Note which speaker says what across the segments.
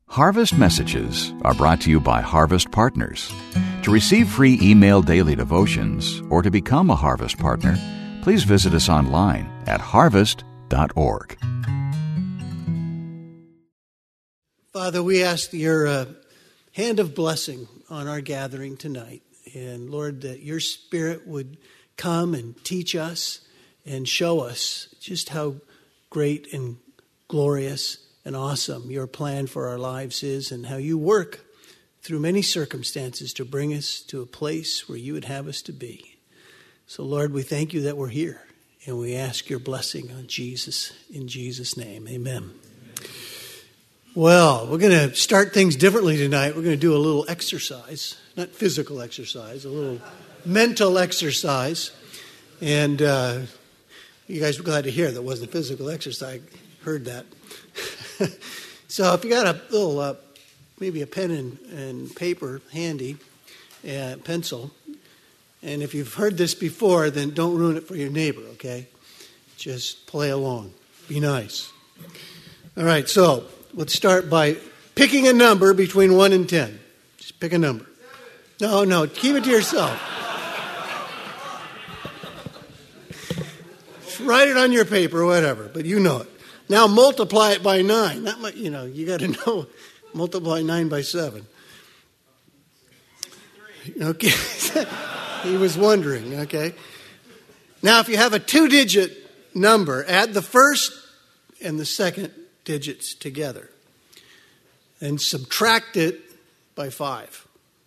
Speaker 1: Harvest Messages are brought to you by Harvest Partners. To receive free email daily devotions or to become a Harvest Partner, please visit us online at harvest.org.
Speaker 2: Father, we ask your hand of blessing on our gathering tonight. And Lord, that your Spirit would come and teach us and show us just how great and glorious and awesome your plan for our lives is, and how you work through many circumstances to bring us to a place where you would have us to be. So Lord, we thank you that we're here, and we ask your blessing on Jesus, in Jesus' name. Amen. Well, we're going to start things differently tonight. We're going to do a little exercise, not physical exercise, a little mental exercise. And you guys were glad to hear that wasn't physical exercise. I heard that. So if you got a little, maybe a pen and paper handy, pencil, and if you've heard this before, then don't ruin it for your neighbor, okay? Just play along. Be nice. All right, so let's start by picking a number between 1 and 10. Just pick a number. No, keep it to yourself. Just write it on your paper or whatever, but you know it. Now multiply it by 9. That might, you got to know. Multiply 9 by 7. Okay. He was wondering, okay. Now if you have a 2-digit number, add the first and the second digits together and subtract it by 5.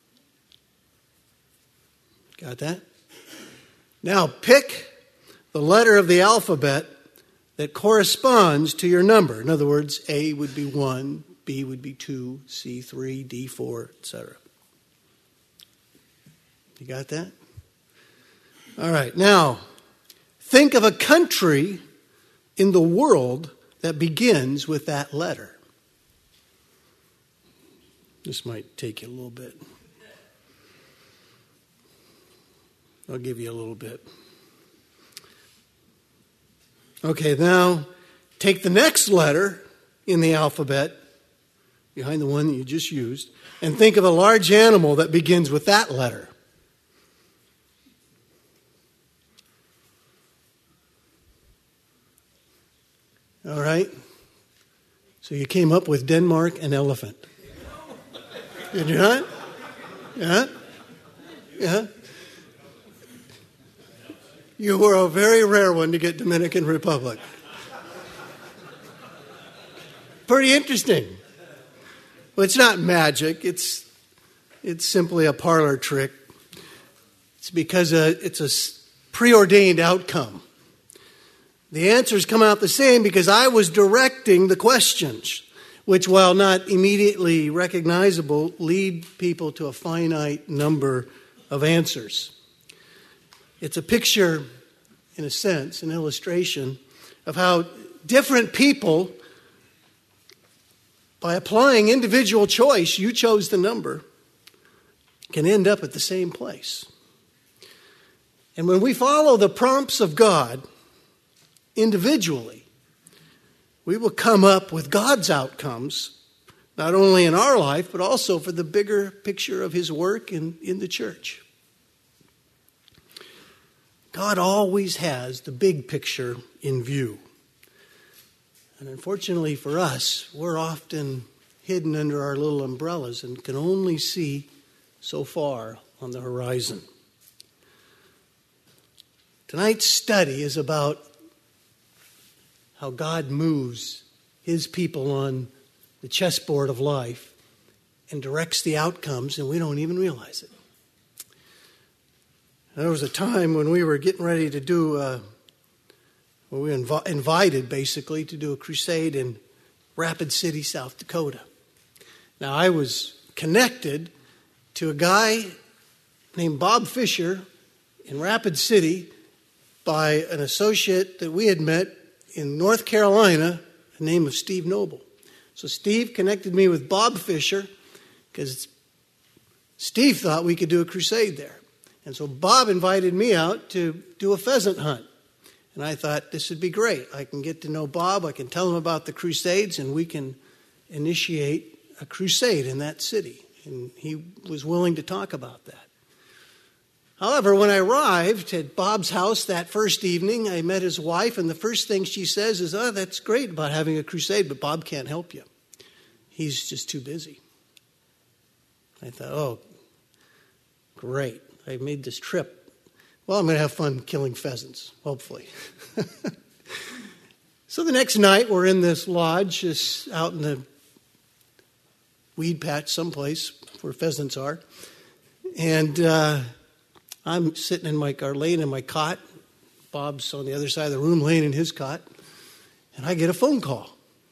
Speaker 2: Got that? Now pick the letter of the alphabet that corresponds to your number. In other words, A would be 1, B would be 2, C 3, D 4, etc. You got that? All right. Now, think of a country in the world that begins with that letter. This might take you a little bit. I'll give you a little bit. Okay, now take the next letter in the alphabet, behind the one that you just used, and think of a large animal that begins with that letter. All right? So you came up with Denmark and elephant. Did you not? Yeah? Yeah? You were a very rare one to get Dominican Republic. Pretty interesting. Well, it's not magic. It's simply a parlor trick. It's because it's a preordained outcome. The answers come out the same because I was directing the questions, which, while not immediately recognizable, lead people to a finite number of answers. It's a picture, in a sense, an illustration of how different people, by applying individual choice, you chose the number, can end up at the same place. And when we follow the prompts of God individually, we will come up with God's outcomes, not only in our life, but also for the bigger picture of his work in the church. God always has the big picture in view. And unfortunately for us, we're often hidden under our little umbrellas and can only see so far on the horizon. Tonight's study is about how God moves his people on the chessboard of life and directs the outcomes, and we don't even realize it. There was a time when we were getting ready to do, we were invited basically to do a crusade in Rapid City, South Dakota. Now I was connected to a guy named Bob Fisher in Rapid City by an associate that we had met in North Carolina, the name of Steve Noble. So Steve connected me with Bob Fisher because Steve thought we could do a crusade there. And so Bob invited me out to do a pheasant hunt. And I thought this would be great. I can get to know Bob, I can tell him about the crusades, and we can initiate a crusade in that city, and he was willing to talk about that. However, when I arrived at Bob's house that first evening, I met his wife, and the first thing she says is, "Oh, that's great about having a crusade, but Bob can't help you. He's just too busy." I thought, oh, great. I made this trip. Well, I'm going to have fun killing pheasants, hopefully. So the next night, we're in this lodge, just out in the weed patch someplace where pheasants are. And I'm sitting laying in my cot. Bob's on the other side of the room laying in his cot. And I get a phone call.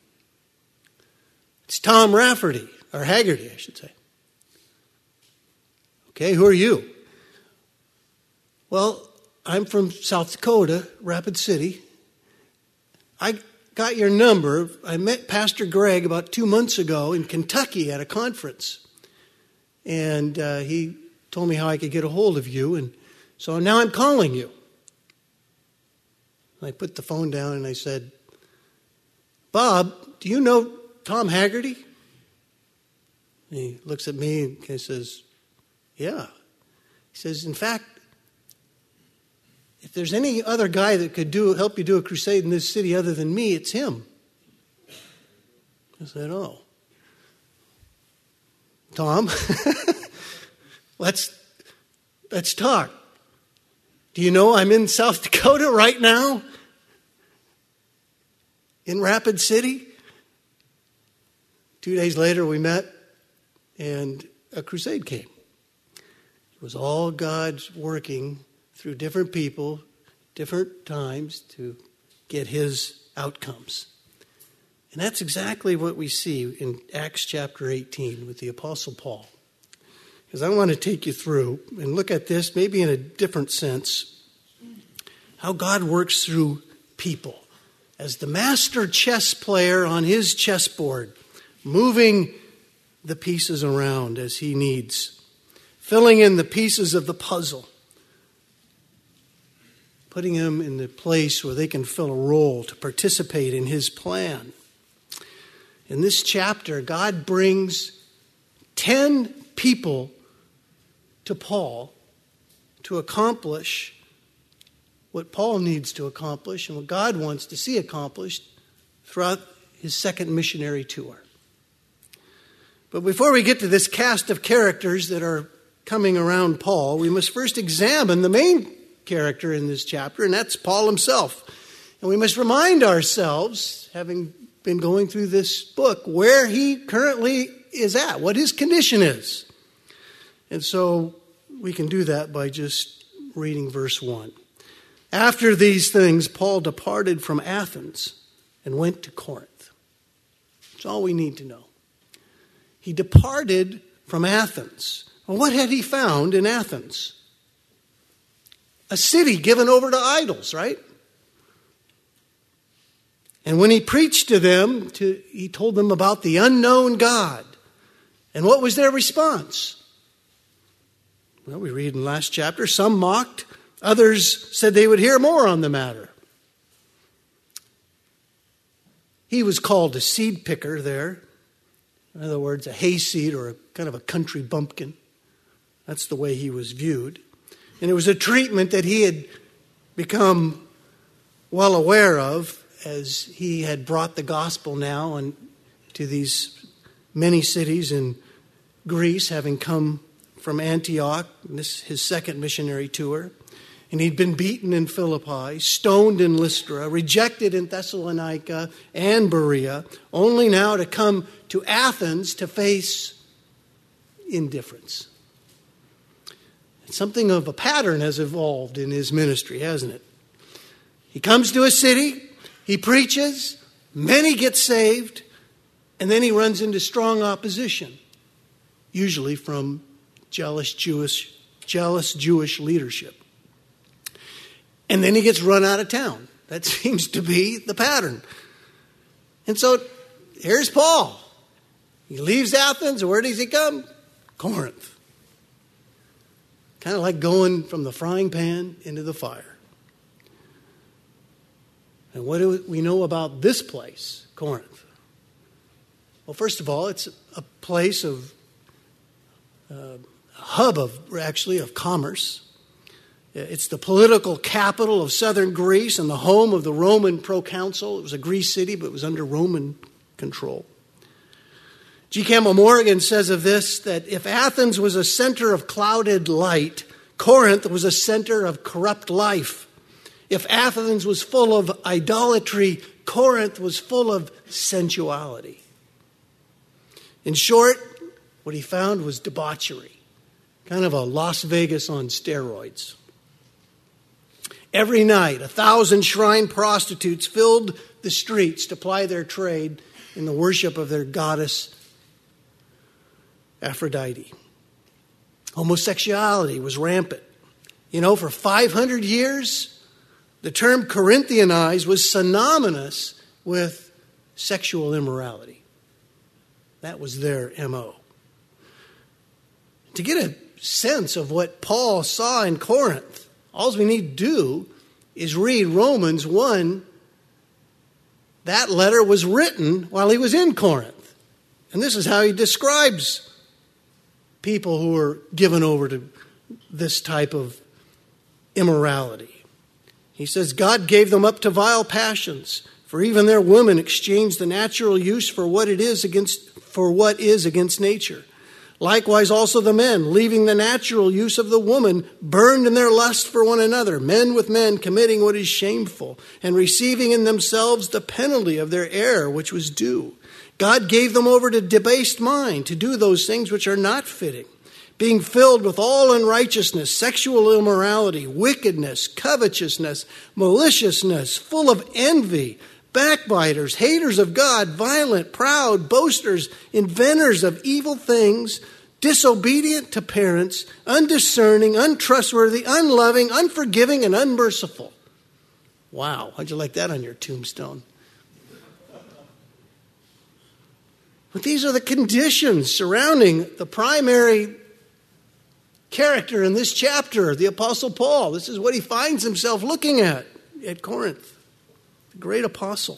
Speaker 2: It's Tom Rafferty, or Haggerty, I should say. Okay, who are you? Well, I'm from South Dakota, Rapid City. I got your number. I met Pastor Greg about 2 months ago in Kentucky at a conference. And he told me how I could get a hold of you. And so now I'm calling you. I put the phone down and I said, "Bob, do you know Tom Haggerty?" And he looks at me and he says, "Yeah." He says, "In fact, if there's any other guy that could help you do a crusade in this city other than me, it's him." I said, "Oh, Tom, let's talk. Do you know I'm in South Dakota right now? In Rapid City?" 2 days later, we met, and a crusade came. It was all God's working through different people, different times to get his outcomes. And that's exactly what we see in Acts chapter 18 with the Apostle Paul. Because I want to take you through and look at this maybe in a different sense, how God works through people as the master chess player on his chessboard, moving the pieces around as he needs, filling in the pieces of the puzzle, putting them in the place where they can fill a role to participate in his plan. In this chapter, God brings 10 people to Paul to accomplish what Paul needs to accomplish and what God wants to see accomplished throughout his second missionary tour. But before we get to this cast of characters that are coming around Paul, we must first examine the main character in this chapter, and that's Paul himself. And we must remind ourselves, having been going through this book, where he currently is at, what his condition is. And so we can do that by just reading verse 1. "After these things, Paul departed from Athens and went to Corinth." That's all we need to know. He departed from Athens. Well, what had he found in Athens? A city given over to idols, right? And when he preached to them, he told them about the unknown God. And what was their response? Well, we read in the last chapter, some mocked, others said they would hear more on the matter. He was called a seed picker there. In other words, a hayseed or a kind of a country bumpkin. That's the way he was viewed. And it was a treatment that he had become well aware of as he had brought the gospel now to these many cities in Greece, having come from Antioch, his second missionary tour. And he'd been beaten in Philippi, stoned in Lystra, rejected in Thessalonica and Berea, only now to come to Athens to face indifference. Something of a pattern has evolved in his ministry, hasn't it? He comes to a city, he preaches, many get saved, and then he runs into strong opposition, usually from jealous Jewish leadership. And then he gets run out of town. That seems to be the pattern. And so here's Paul. He leaves Athens, and where does he come? Corinth. Kind of like going from the frying pan into the fire. And what do we know about this place, Corinth? Well, first of all, it's a place of, hub of commerce. It's the political capital of southern Greece and the home of the Roman proconsul. It was a Greece city, but it was under Roman control. G. Campbell Morgan says of this that if Athens was a center of clouded light, Corinth was a center of corrupt life. If Athens was full of idolatry, Corinth was full of sensuality. In short, what he found was debauchery, kind of a Las Vegas on steroids. Every night, 1,000 shrine prostitutes filled the streets to ply their trade in the worship of their goddess Aphrodite. Homosexuality was rampant. For 500 years, the term Corinthianized was synonymous with sexual immorality. That was their MO. To get a sense of what Paul saw in Corinth, all we need to do is read Romans 1. That letter was written while he was in Corinth. And this is how he describes people who are given over to this type of immorality. He says, God gave them up to vile passions, for even their women exchanged the natural use for what is against nature. Likewise also the men, leaving the natural use of the woman, burned in their lust for one another, men with men committing what is shameful, and receiving in themselves the penalty of their error which was due. God gave them over to debased mind, to do those things which are not fitting, being filled with all unrighteousness, sexual immorality, wickedness, covetousness, maliciousness, full of envy, backbiters, haters of God, violent, proud, boasters, inventors of evil things, disobedient to parents, undiscerning, untrustworthy, unloving, unforgiving, and unmerciful. Wow, how'd you like that on your tombstone? But these are the conditions surrounding the primary character in this chapter, the Apostle Paul. This is what he finds himself looking at Corinth. The great apostle.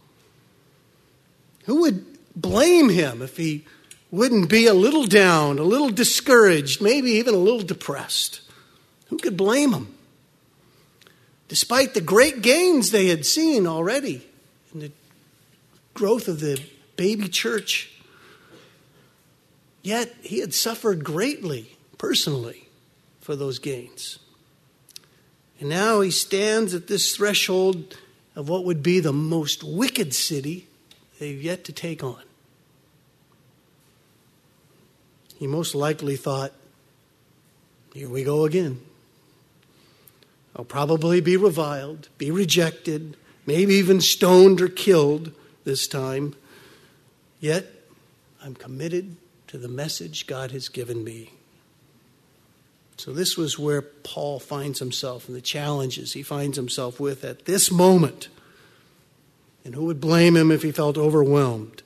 Speaker 2: Who would blame him if he wouldn't be a little down, a little discouraged, maybe even a little depressed? Who could blame him? Despite the great gains they had seen already in the growth of the baby church, yet he had suffered greatly, personally, for those gains. And now he stands at this threshold of what would be the most wicked city they've yet to take on. He most likely thought, here we go again. I'll probably be reviled, be rejected, maybe even stoned or killed this time. Yet, I'm committed to the message God has given me. So this was where Paul finds himself and the challenges he finds himself with at this moment. And who would blame him if he felt overwhelmed?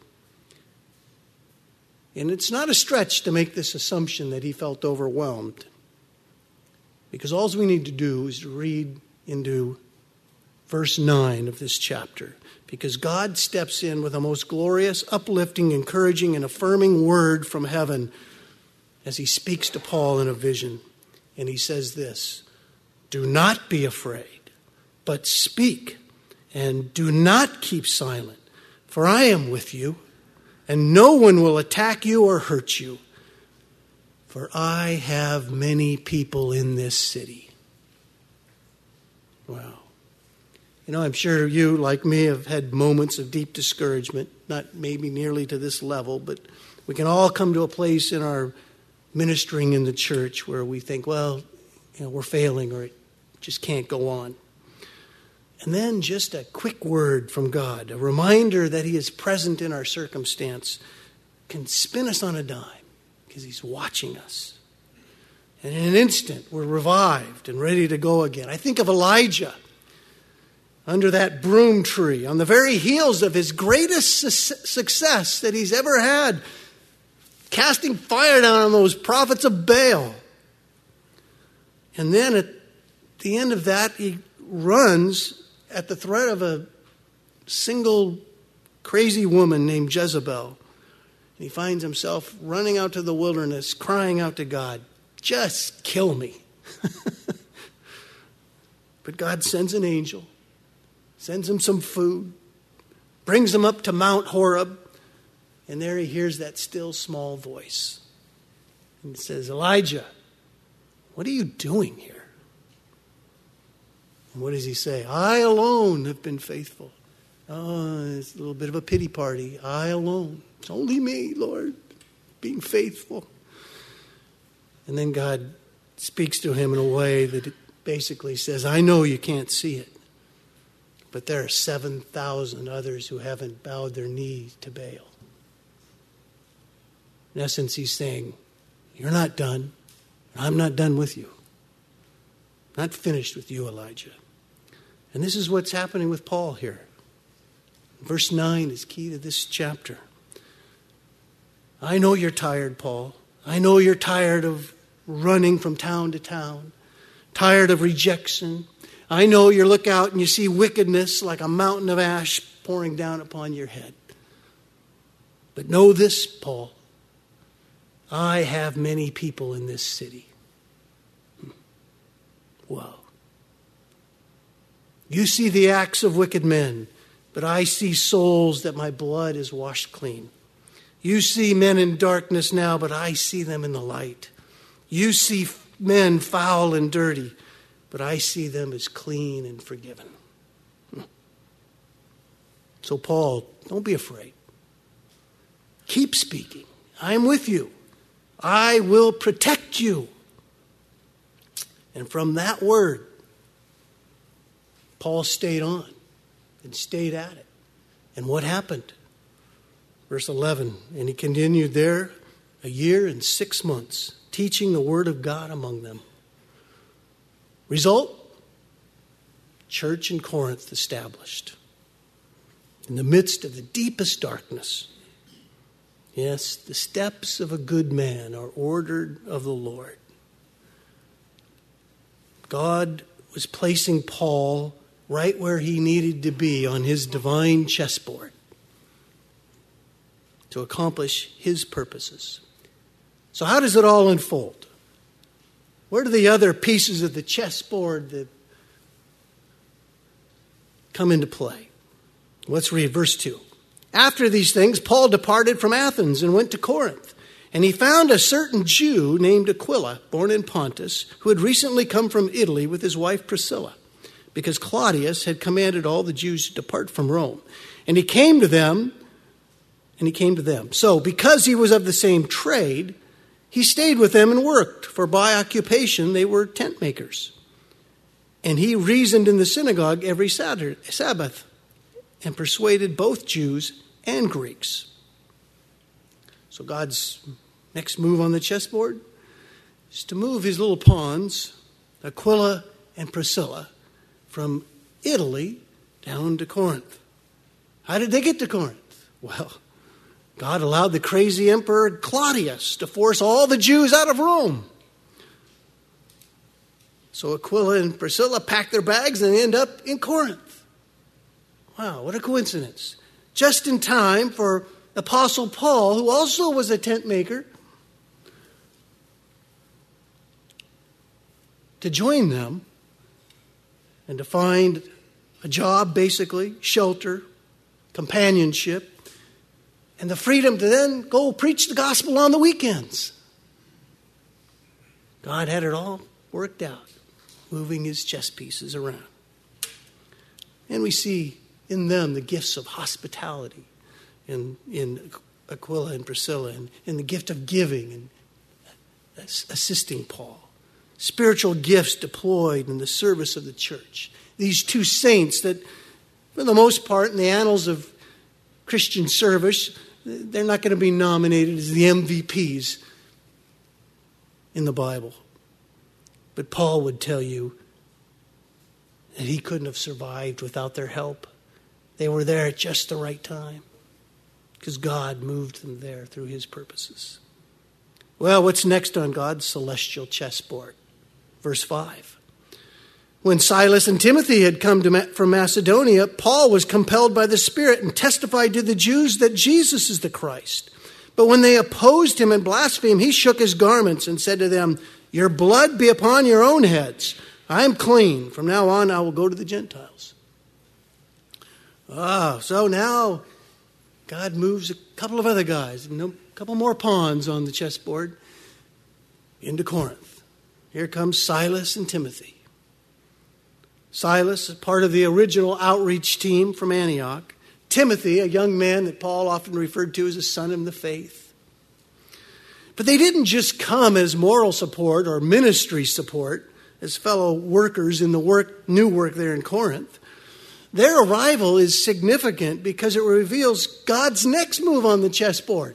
Speaker 2: And it's not a stretch to make this assumption that he felt overwhelmed. Because all we need to do is to read into verse 9 of this chapter. Because God steps in with a most glorious, uplifting, encouraging, and affirming word from heaven as he speaks to Paul in a vision. And he says this, do not be afraid, but speak, and do not keep silent, for I am with you, and no one will attack you or hurt you, for I have many people in this city. Wow. I'm sure you, like me, have had moments of deep discouragement, not maybe nearly to this level, but we can all come to a place in our ministering in the church where we think, well, we're failing or it just can't go on. And then just a quick word from God, a reminder that he is present in our circumstance, can spin us on a dime because he's watching us. And in an instant, we're revived and ready to go again. I think of Elijah under that broom tree on the very heels of his greatest success that he's ever had, casting fire down on those prophets of Baal. And then at the end of that, he runs at the threat of a single crazy woman named Jezebel, And he finds himself running out to the wilderness, crying out to God, just kill me. But God sends an angel, sends him some food, brings him up to Mount Horeb, and there he hears that still small voice. And it says, Elijah, what are you doing here? And what does he say? I alone have been faithful. Oh, it's a little bit of a pity party. I alone. It's only me, Lord, being faithful. And then God speaks to him in a way that it basically says, I know you can't see it, but there are 7,000 others who haven't bowed their knee to Baal. In essence, he's saying, you're not done. I'm not done with you. Not finished with you, Elijah. And this is what's happening with Paul here. Verse 9 is key to this chapter. I know you're tired, Paul. I know you're tired of running from town to town, tired of rejection. I know you look out and you see wickedness like a mountain of ash pouring down upon your head. But know this, Paul. I have many people in this city. Wow. You see the acts of wicked men, but I see souls that my blood has washed clean. You see men in darkness now, but I see them in the light. You see men foul and dirty, but I see them as clean and forgiven. So Paul, don't be afraid. Keep speaking. I'm with you. I will protect you. And from that word, Paul stayed on and stayed at it. And what happened? Verse 11, and he continued there 1 year and 6 months, teaching the word of God among them. Result? Church in Corinth established. In the midst of the deepest darkness. Yes, the steps of a good man are ordered of the Lord. God was placing Paul right where he needed to be on his divine chessboard to accomplish his purposes. So how does it all unfold? Where do the other pieces of the chessboard that come into play? Let's read verse 2. After these things, Paul departed from Athens and went to Corinth. And he found a certain Jew named Aquila, born in Pontus, who had recently come from Italy with his wife Priscilla, because Claudius had commanded all the Jews to depart from Rome. And he came to them. So, because he was of the same trade, he stayed with them and worked, for by occupation they were tent makers. And he reasoned in the synagogue every Sabbath, and persuaded both Jews and Greeks. So God's next move on the chessboard is to move his little pawns, Aquila and Priscilla, from Italy down to Corinth. How did they get to Corinth? Well, God allowed the crazy emperor Claudius to force all the Jews out of Rome. So Aquila and Priscilla pack their bags and end up in Corinth. Wow, what a coincidence. Just in time for Apostle Paul, who also was a tent maker, to join them and to find a job, basically, shelter, companionship, and the freedom to then go preach the gospel on the weekends. God had it all worked out, moving his chess pieces around. And we see in them the gifts of hospitality in Aquila and Priscilla, and in the gift of giving and assisting Paul. Spiritual gifts deployed in the service of the church. These two saints that, for the most part, in the annals of Christian service, they're not going to be nominated as the MVPs in the Bible. But Paul would tell you that he couldn't have survived without their help. They were there at just the right time because God moved them there through his purposes. Well, what's next on God's celestial chessboard? Verse 5. When Silas and Timothy had come from Macedonia, Paul was compelled by the Spirit and testified to the Jews that Jesus is the Christ. But when they opposed him and blasphemed, he shook his garments and said to them, "Your blood be upon your own heads. I am clean. From now on, I will go to the Gentiles." So now God moves a couple of other guys, a couple more pawns on the chessboard, into Corinth. Here comes Silas and Timothy. Silas is part of the original outreach team from Antioch. Timothy, a young man that Paul often referred to as a son in the faith. But they didn't just come as moral support or ministry support, as fellow workers in the new work there in Corinth. Their arrival is significant because it reveals God's next move on the chessboard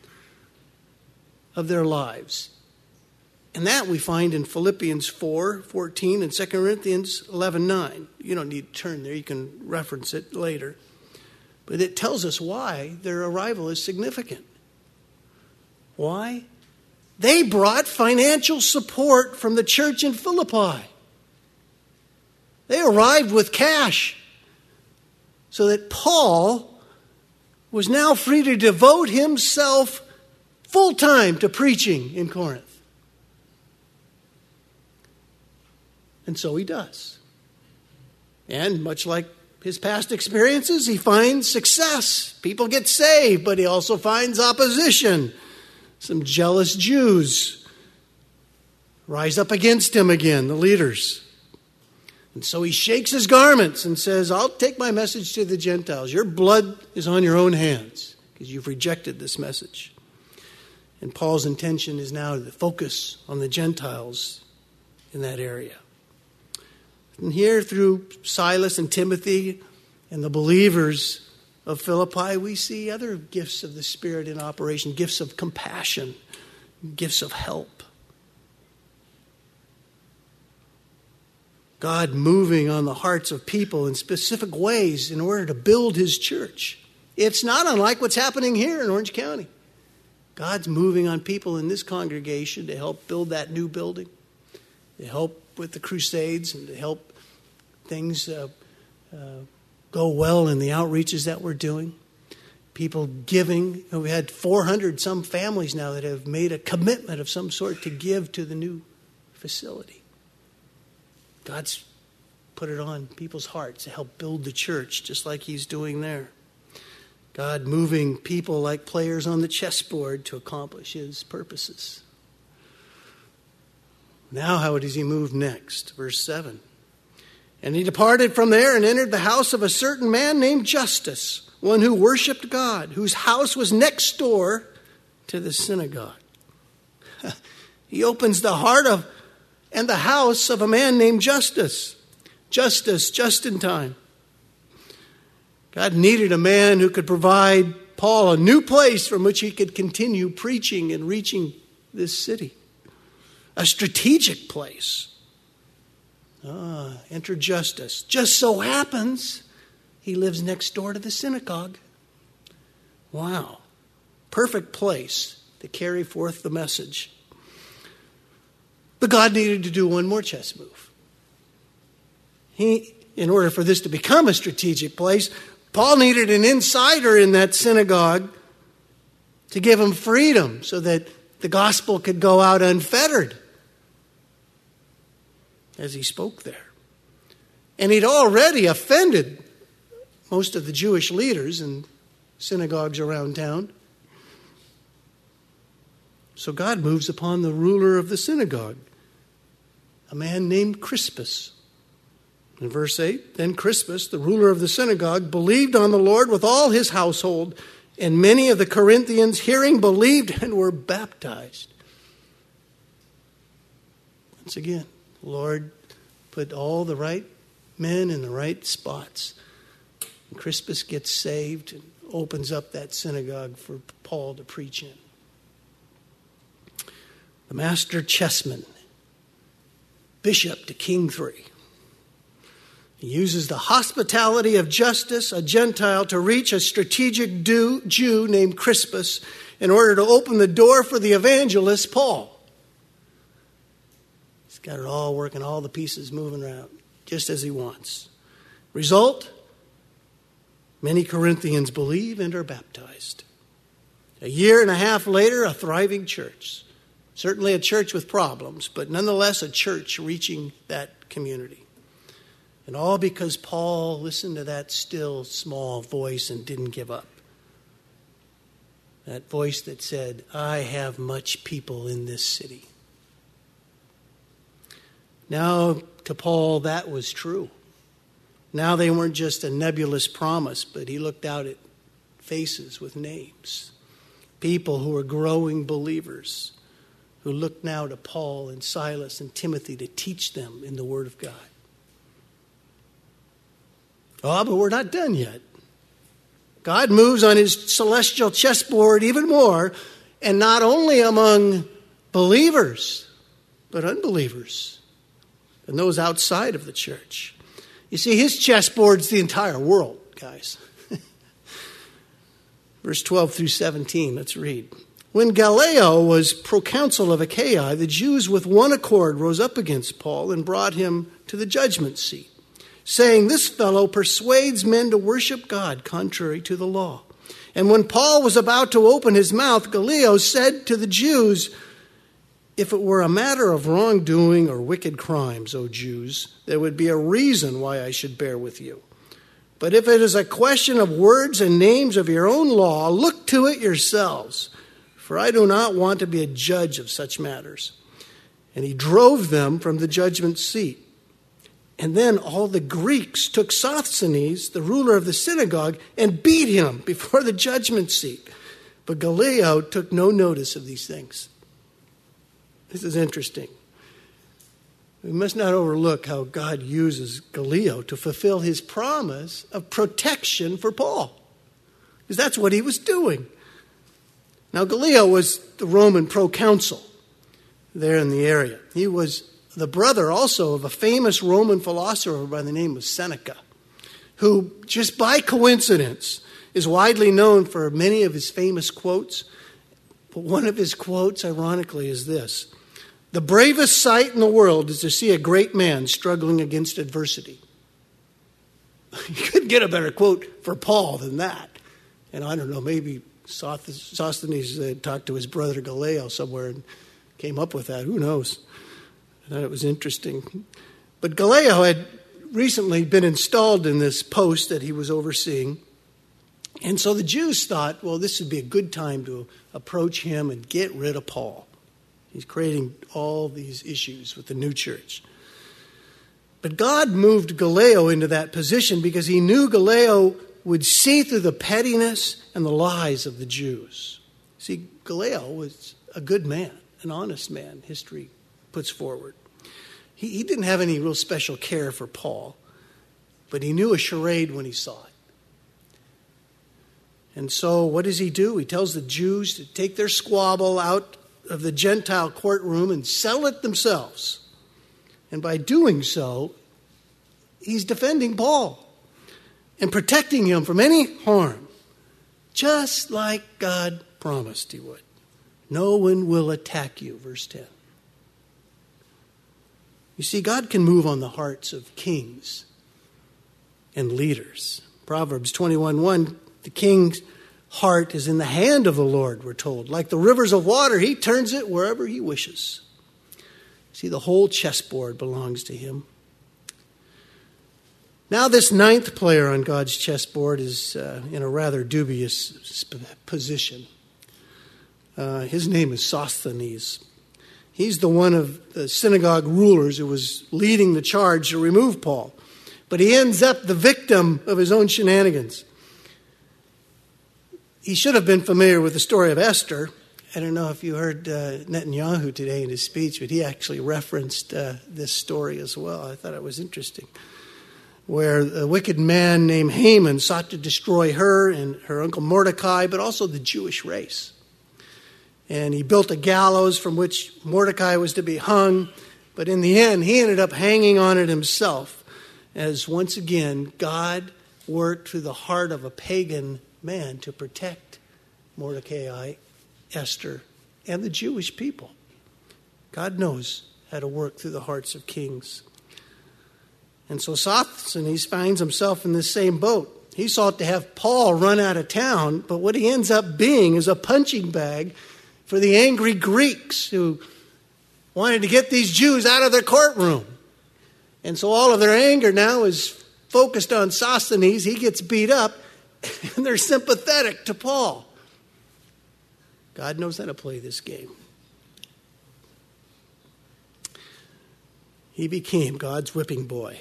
Speaker 2: of their lives. And that we find in Philippians 4:14 and 2 Corinthians 11:9. You don't need to turn there. You can reference it later. But it tells us why their arrival is significant. Why? They brought financial support from the church in Philippi. They arrived with cash so that Paul was now free to devote himself full-time to preaching in Corinth. And so he does. And much like his past experiences, he finds success. People get saved, but he also finds opposition. Some jealous Jews rise up against him again, the leaders. And so he shakes his garments and says, "I'll take my message to the Gentiles. Your blood is on your own hands because you've rejected this message." And Paul's intention is now to focus on the Gentiles in that area. And here through Silas and Timothy and the believers of Philippi, we see other gifts of the Spirit in operation, gifts of compassion, gifts of help. God moving on the hearts of people in specific ways in order to build his church. It's not unlike what's happening here in Orange County. God's moving on people in this congregation to help build that new building, to help with the crusades and to help things go well in the outreaches that we're doing. People giving. We had 400 some families now that have made a commitment of some sort to give to the new facility. God's put it on people's hearts to help build the church just like he's doing there. God moving people like players on the chessboard to accomplish his purposes. Now how does he move next? Verse 7. "And he departed from there and entered the house of a certain man named Justus, one who worshipped God, whose house was next door to the synagogue." He opens the heart of and the house of a man named Justus. Justus, just in time. God needed a man who could provide Paul a new place from which he could continue preaching and reaching this city. A strategic place. Enter Justus. Just so happens he lives next door to the synagogue. Wow. Perfect place to carry forth the message. But God needed to do one more chess move. In order for this to become a strategic place, Paul needed an insider in that synagogue to give him freedom so that the gospel could go out unfettered as he spoke there. And he'd already offended most of the Jewish leaders in synagogues around town. So God moves upon the ruler of the synagogue, a man named Crispus. In verse 8, "Then Crispus, the ruler of the synagogue, believed on the Lord with all his household, and many of the Corinthians, hearing, believed and were baptized." Once again, the Lord put all the right men in the right spots. And Crispus gets saved and opens up that synagogue for Paul to preach in. The master chessman, bishop to King 3. He uses the hospitality of Justus, a Gentile, to reach a strategic Jew named Crispus in order to open the door for the evangelist Paul. He's got it all working, all the pieces moving around, just as he wants. Result, many Corinthians believe and are baptized. A year and a half later, a thriving church. Certainly a church with problems, but nonetheless a church reaching that community. And all because Paul listened to that still, small voice and didn't give up. That voice that said, I have much people in this city. Now, to Paul, that was true. Now they weren't just a nebulous promise, but he looked out at faces with names. People who were growing believers, who looked now to Paul and Silas and Timothy to teach them in the Word of God. Oh, but we're not done yet. God moves on his celestial chessboard even more, and not only among believers, but unbelievers, and those outside of the church. You see, his chessboard's the entire world, guys. Verse 12 through 17, let's read. When Gallio was proconsul of Achaia, the Jews with one accord rose up against Paul and brought him to the judgment seat, saying, this fellow persuades men to worship God contrary to the law. And when Paul was about to open his mouth, Gallio said to the Jews, if it were a matter of wrongdoing or wicked crimes, O Jews, there would be a reason why I should bear with you. But if it is a question of words and names of your own law, look to it yourselves, for I do not want to be a judge of such matters. And he drove them from the judgment seat. And then all the Greeks took Sosthenes, the ruler of the synagogue, and beat him before the judgment seat. But Gallio took no notice of these things. This is interesting. We must not overlook how God uses Gallio to fulfill his promise of protection for Paul, because that's what he was doing. Now, Gallio was the Roman proconsul there in the area. He was the brother also of a famous Roman philosopher by the name of Seneca, who, just by coincidence, is widely known for many of his famous quotes. But one of his quotes, ironically, is this: the bravest sight in the world is to see a great man struggling against adversity. You couldn't get a better quote for Paul than that. And I don't know, maybe Sosthenes talked to his brother Gallio somewhere and came up with that. Who knows? I thought it was interesting. But Gallio had recently been installed in this post that he was overseeing. And so the Jews thought, well, this would be a good time to approach him and get rid of Paul. He's creating all these issues with the new church. But God moved Gallio into that position because he knew Gallio would see through the pettiness and the lies of the Jews. See, Gallio was a good man, an honest man, history puts forward. He didn't have any real special care for Paul, but he knew a charade when he saw it. And so what does he do? He tells the Jews to take their squabble out of the Gentile courtroom and settle it themselves. And by doing so, he's defending Paul and protecting him from any harm, just like God promised he would. No one will attack you, verse 10. You see, God can move on the hearts of kings and leaders. Proverbs 21:1, the king's heart is in the hand of the Lord, we're told. Like the rivers of water, he turns it wherever he wishes. See, the whole chessboard belongs to him. Now this ninth player on God's chessboard is in a rather dubious position. His name is Sosthenes. He's the one of the synagogue rulers who was leading the charge to remove Paul. But he ends up the victim of his own shenanigans. He should have been familiar with the story of Esther. I don't know if you heard Netanyahu today in his speech, but he actually referenced this story as well. I thought it was interesting. Where a wicked man named Haman sought to destroy her and her uncle Mordecai, but also the Jewish race. And he built a gallows from which Mordecai was to be hung. But in the end, he ended up hanging on it himself, as once again, God worked through the heart of a pagan man to protect Mordecai, Esther, and the Jewish people. God knows how to work through the hearts of kings. And so Sosthenes finds himself in this same boat. He sought to have Paul run out of town, but what he ends up being is a punching bag for the angry Greeks who wanted to get these Jews out of their courtroom. And so all of their anger now is focused on Sosthenes. He gets beat up, and they're sympathetic to Paul. God knows how to play this game. He became God's whipping boy.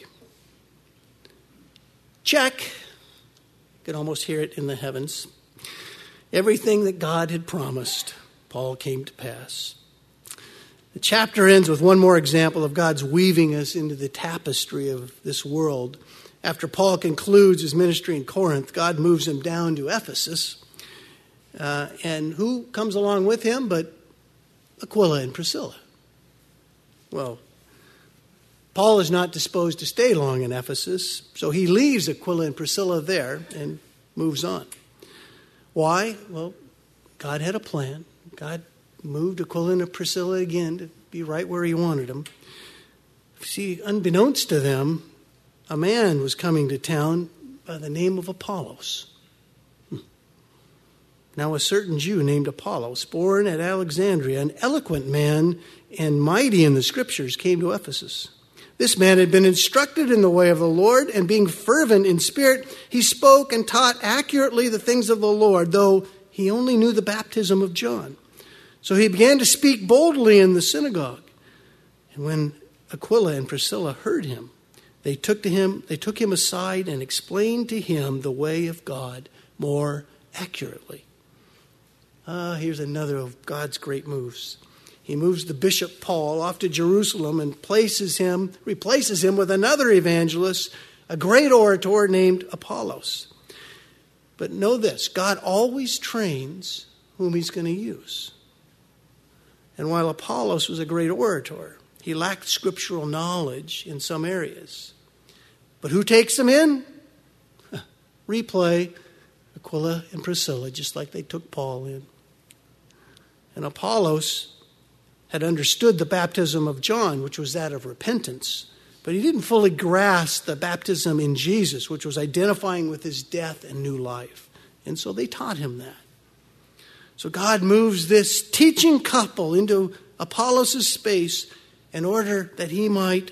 Speaker 2: Check. You can almost hear it in the heavens. Everything that God had promised, Paul came to pass. The chapter ends with one more example of God's weaving us into the tapestry of this world. After Paul concludes his ministry in Corinth, God moves him down to Ephesus. And who comes along with him but Aquila and Priscilla? Well, Paul is not disposed to stay long in Ephesus, so he leaves Aquila and Priscilla there and moves on. Why? Well, God had a plan. God moved Aquila and Priscilla again to be right where he wanted them. See, unbeknownst to them, a man was coming to town by the name of Apollos. Now a certain Jew named Apollos, born at Alexandria, an eloquent man and mighty in the Scriptures, came to Ephesus. This man had been instructed in the way of the Lord, and being fervent in spirit, he spoke and taught accurately the things of the Lord, though he only knew the baptism of John. So he began to speak boldly in the synagogue. And when Aquila and Priscilla heard him, they took him aside and explained to him the way of God more accurately. Here's another of God's great moves. He moves the bishop Paul off to Jerusalem and replaces him with another evangelist, a great orator named Apollos. But know this, God always trains whom he's going to use. And while Apollos was a great orator, he lacked scriptural knowledge in some areas. But who takes him in? Replay Aquila and Priscilla, just like they took Paul in. And Apollos had understood the baptism of John, which was that of repentance, but he didn't fully grasp the baptism in Jesus, which was identifying with his death and new life. And so they taught him that. So God moves this teaching couple into Apollos' space in order that he might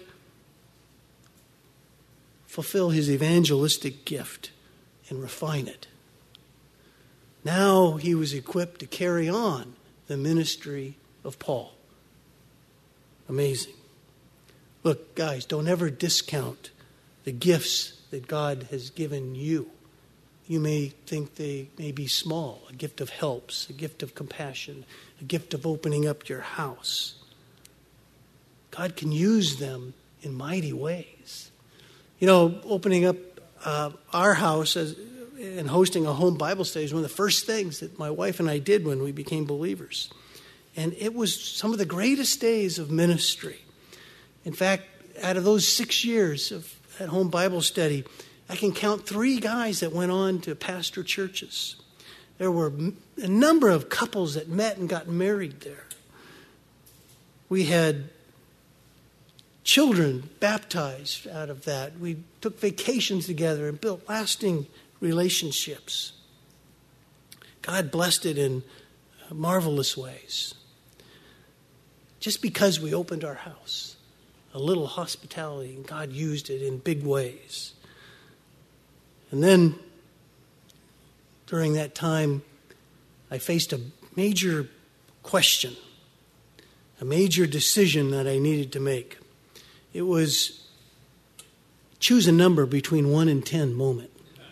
Speaker 2: fulfill his evangelistic gift and refine it. Now he was equipped to carry on the ministry of Paul. Amazing. Look, guys, don't ever discount the gifts that God has given you. You may think they may be small, a gift of helps, a gift of compassion, a gift of opening up your house. God can use them in mighty ways. You know, opening up our house and hosting a home Bible study is one of the first things that my wife and I did when we became believers. And it was some of the greatest days of ministry. In fact, out of those 6 years of at home Bible study, I can count 3 guys that went on to pastor churches. There were a number of couples that met and got married there. We had children baptized out of that. We took vacations together and built lasting relationships. God blessed it in marvelous ways. Just because we opened our house, a little hospitality, and God used it in big ways. And then, during that time, I faced a major question, a major decision that I needed to make. It was choose a number between 1 and 10 moment.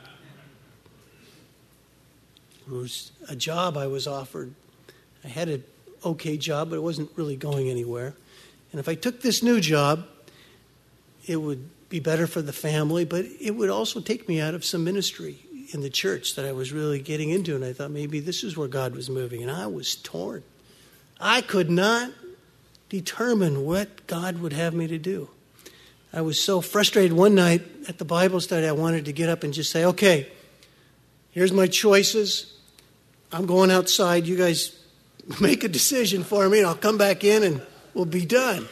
Speaker 2: It was a job I was offered. I had an okay job, but it wasn't really going anywhere. And if I took this new job, it would be better for the family, but it would also take me out of some ministry in the church that I was really getting into. And I thought maybe this is where God was moving. And I was torn. I could not determine what God would have me to do. I was so frustrated one night at the Bible study, I wanted to get up and just say, okay, here's my choices. I'm going outside. You guys make a decision for me, and I'll come back in and we'll be done.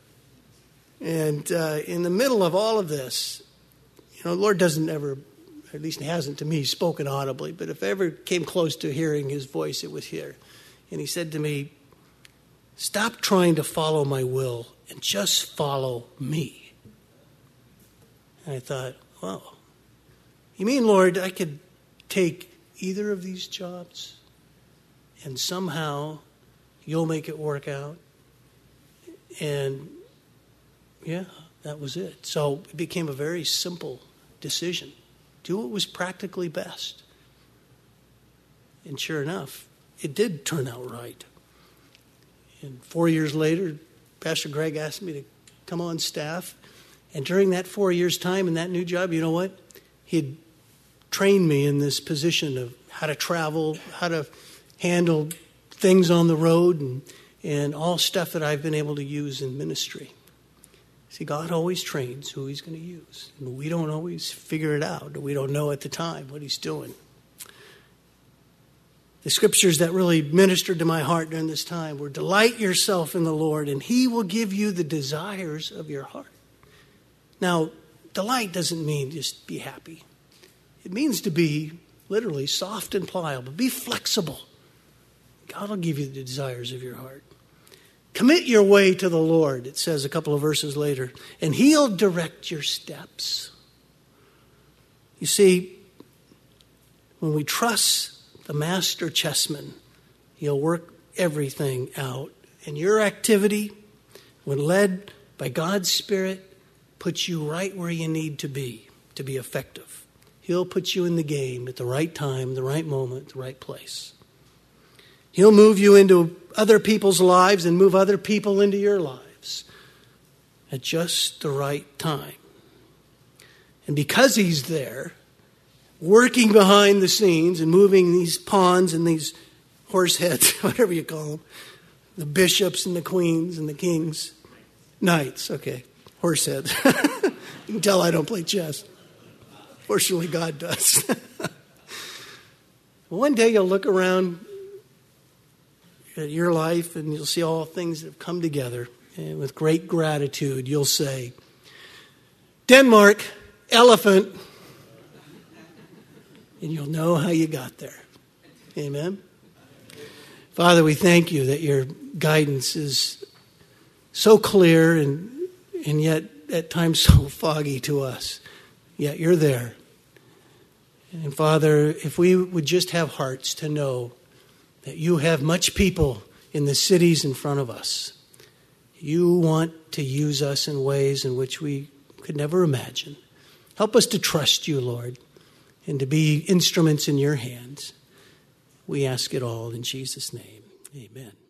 Speaker 2: And in the middle of all of this, the Lord doesn't ever or at least it hasn't to me spoken audibly, but if I ever came close to hearing his voice, it was here. And he said to me, stop trying to follow my will and just follow me. And I thought, well, you mean, Lord, I could take either of these jobs and somehow you'll make it work out? And yeah, that was it. So it became a very simple decision. Do what was practically best. And sure enough, it did turn out right. And 4 years later, Pastor Greg asked me to come on staff. And during that 4 years' time in that new job, you know what? He'd trained me in this position of how to travel, how to handle things on the road, and all stuff that I've been able to use in ministry. See, God always trains who he's going to use. And we don't always figure it out. We don't know at the time what he's doing. The scriptures that really ministered to my heart during this time were, delight yourself in the Lord, and he will give you the desires of your heart. Now, delight doesn't mean just be happy. It means to be literally soft and pliable. Be flexible. God will give you the desires of your heart. Commit your way to the Lord, it says a couple of verses later, and he'll direct your steps. You see, when we trust the master chessman, he'll work everything out. And your activity, when led by God's Spirit, puts you right where you need to be effective. He'll put you in the game at the right time, the right moment, the right place. He'll move you into other people's lives and move other people into your lives at just the right time. And because he's there, working behind the scenes and moving these pawns and these horse heads, whatever you call them, the bishops and the queens and the kings, knights, okay, horse heads. You can tell I don't play chess. Fortunately, God does. One day you'll look around at your life and you'll see all things that have come together. And with great gratitude, you'll say, Denmark, elephant. And you'll know how you got there. Amen. Father, we thank you that your guidance is so clear and yet at times so foggy to us. Yet you're there. And Father, if we would just have hearts to know that you have much people in the cities in front of us. You want to use us in ways in which we could never imagine. Help us to trust you, Lord, and to be instruments in your hands. We ask it all in Jesus' name. Amen.